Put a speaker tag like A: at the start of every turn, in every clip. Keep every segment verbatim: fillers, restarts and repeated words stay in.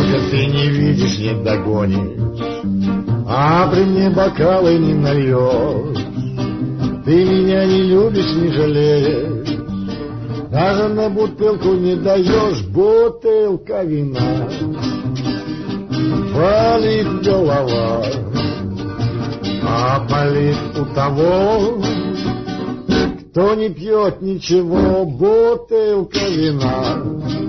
A: Только ты не видишь, не догонишь, а при мне бокалы не нальешь. Ты меня не любишь, не жалеешь, даже на бутылку не даешь. Бутылка вина, болит голова, а болит у того, кто не пьет ничего. Бутылка вина,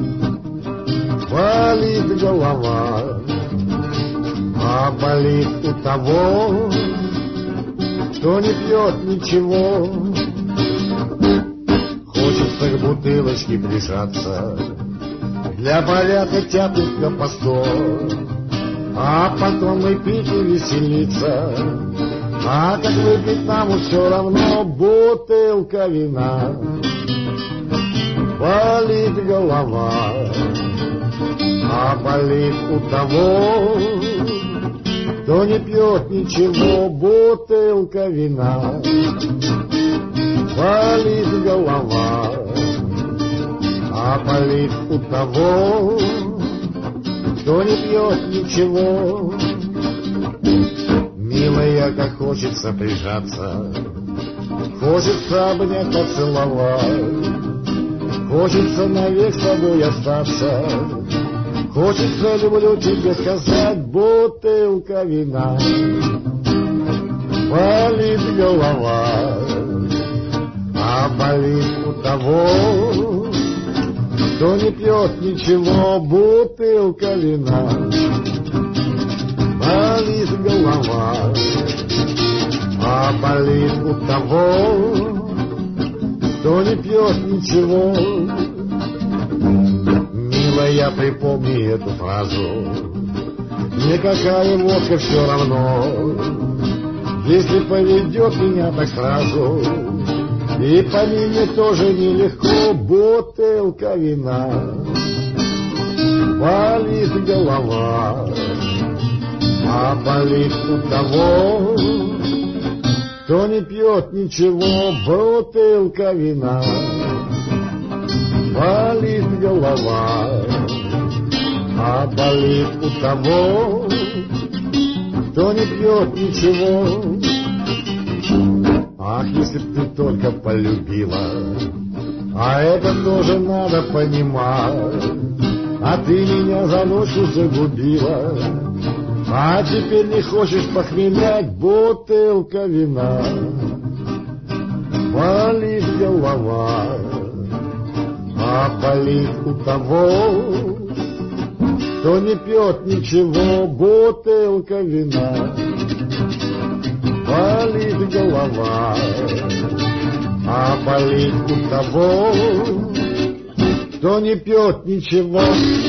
A: болит голова, а болит у того, кто не пьет ничего. Хочется к бутылочке прижаться, для порядка тяпнуть по сто, а потом и пить и веселиться. А как выпить нам все равно. Бутылка вина, болит голова, а болит у того, кто не пьет ничего. Бутылка вина, болит голова, а болит у того, кто не пьет ничего. Милая, как хочется прижаться, хочется обнять, поцеловать, хочется навек с тобой остаться, хочется люблю тебе сказать. Бутылка вина, болит голова, а болит у того, кто не пьет ничего. Бутылка вина, болит голова, а болит у того, кто не пьет ничего. Милая, припомни эту фразу, никакая водка все равно, если поведет меня так сразу, и помимо тоже нелегко. Бутылка вина, болит голова, а болит у того, кто не пьет ничего. Бутылка вина, болит голова, а болит у того, кто не пьет ничего. Ах, если б ты только полюбила, а это тоже надо понимать, а ты меня за ночью загубила, а теперь не хочешь похмелять. Бутылка вина, болит голова, а болит у того, кто не пьет ничего. Бутылка вина, болит голова, а болит у того, кто не пьет ничего.